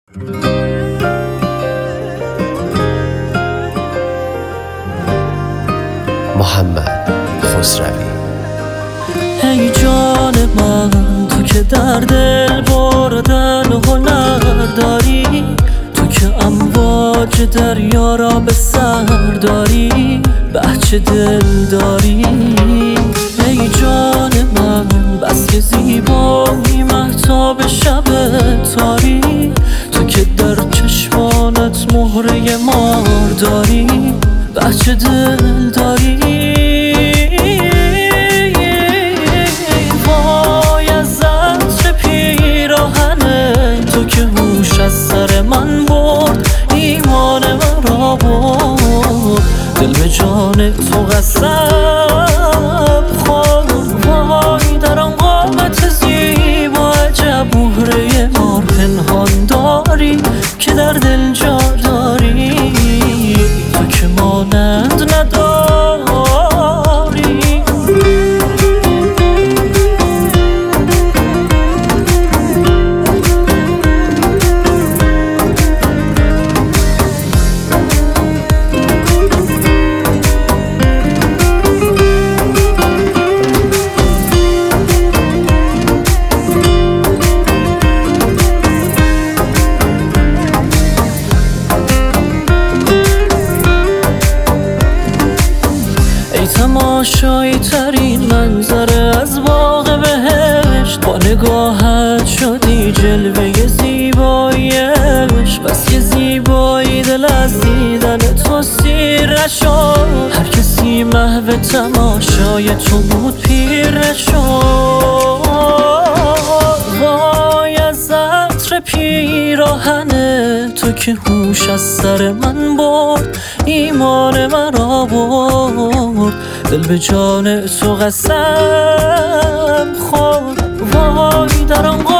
محمد خسروی. ای جان من، تو که در دل بردن هنر داری، تو که امواج دریا را به سر داری، بچه دل داری. ای جان من، بس که زیبایی مهتاب شب تاری، تو که در چشمانت مهره مار داری، بچه دل داری. وای از عطر پیراهن تو که هوش از سر من برد، ایمان مرا برد، دل به جان تو قسم خورد. وای در آن قامت زیبا عجب مهره مار پنهان داری که در دل جا داری، تو که مانند نداری. تماشایی ترین منظره از باغ بهشت، با نگاهت شدی جلوه زیبایی عشق. بس که زیبایی دل از دیدن تو سیر نشد، هر کسی محو تماشای تو بود پیر نشد. وای از عطر پیراهن تو که هوش از سر من برد، ایمان مرا برد، دل به جان تو قسم خورد. وای در آن